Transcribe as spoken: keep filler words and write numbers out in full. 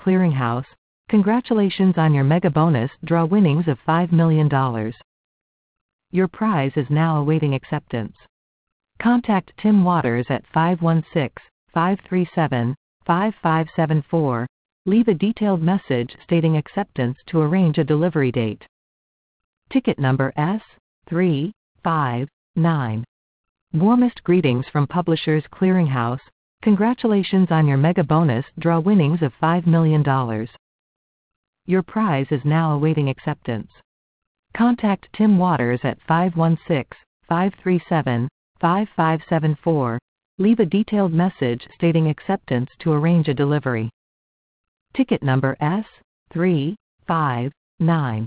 Clearinghouse. Congratulations on your mega bonus draw winnings of five million dollars. Your prize is now awaiting acceptance. Contact Tim Waters at five one six, five three seven, five five seven four. Leave a detailed message stating acceptance to arrange a delivery date. Ticket number S three five nine. Warmest greetings from Publishers Clearinghouse. Congratulations on your mega bonus draw winnings of five million dollars. Your prize is now awaiting acceptance. Contact Tim Waters at five one six, five three seven, five five seven four. Leave a detailed message stating acceptance to arrange a delivery. Ticket number S three five nine.